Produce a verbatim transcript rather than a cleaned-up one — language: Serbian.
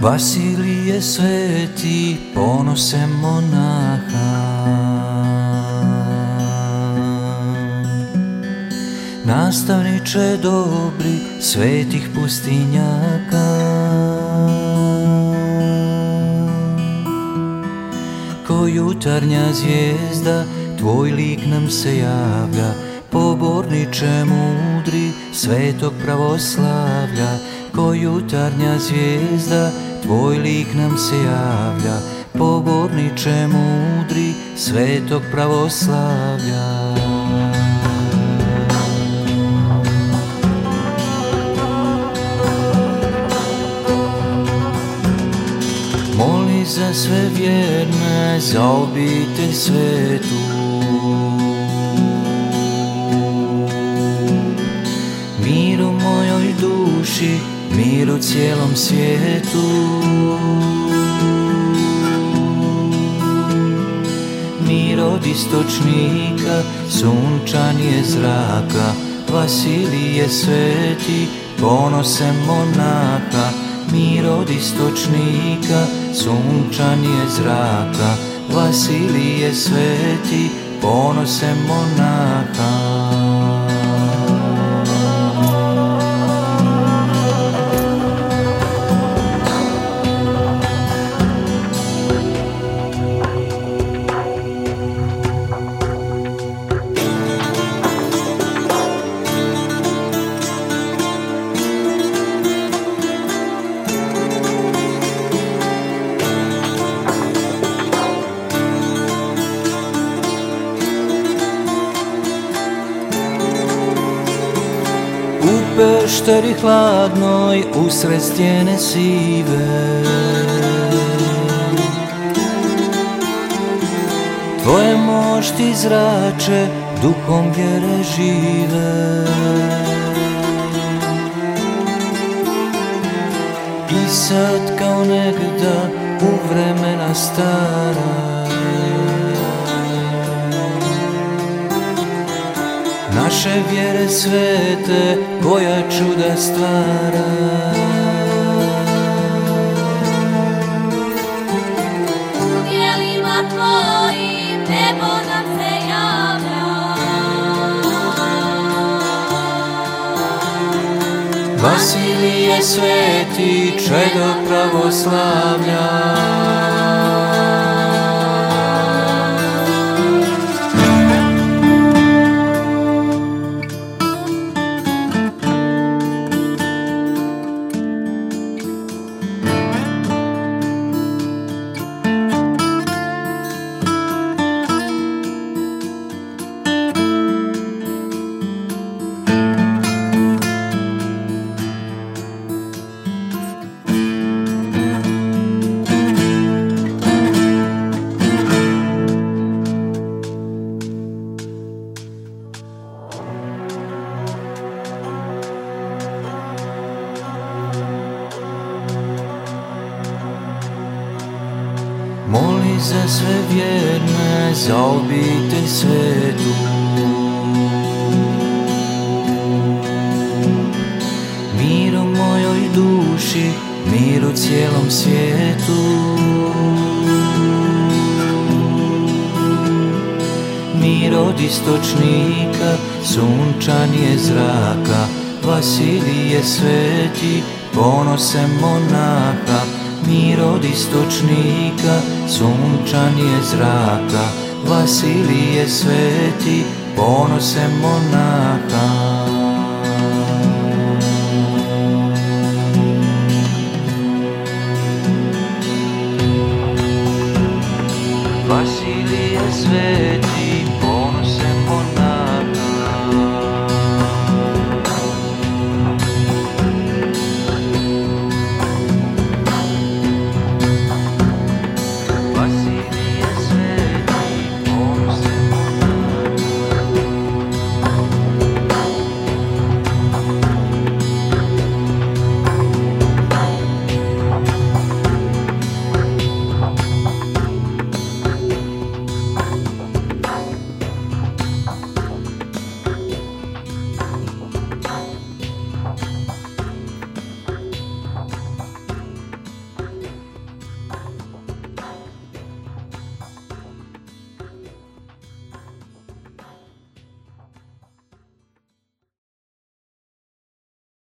Vasilije sveti, ponose monaha, nastavniče dobri svetih pustinjaka. Ko jutarnja zvijezda, tvoj lik nam se javlja, poborniče mudri svetog pravoslavlja. Ko jutarnja zvijezda, tvoj lik nam se javlja, poborniče mudri svetog pravoslavlja. Moli za sve vjerne, za obitelj svetu, mir u mojoj duši, mir u cijelom svijetu. Mir od istočnika, sunčanje zraka, Vasilije sveti, ponose monaha. Mir od istočnika, sunčanje zraka, Vasilije sveti, ponose monaha. U pešteri hladnoj, usred stijene sive, tvoje mošti zrače, duhom vjere žive. I sad kao negda u vremena stara, naše vjere svete, koja čuda stvara. U djelima tvojim nebo nam se javlja, Vasilije sveti, čedo pravoslavlja. Moli za sve vjerne, za obitelj svetu, mir u mojoj duši, mir u cijelom svijetu. Mir od istočnika, sunčanje zraka, Vasilije sveti, ponose monaha. Mir od istočnika, sunčanje zraka, Vasilije sveti, ponose monaha. Vasilije sveti,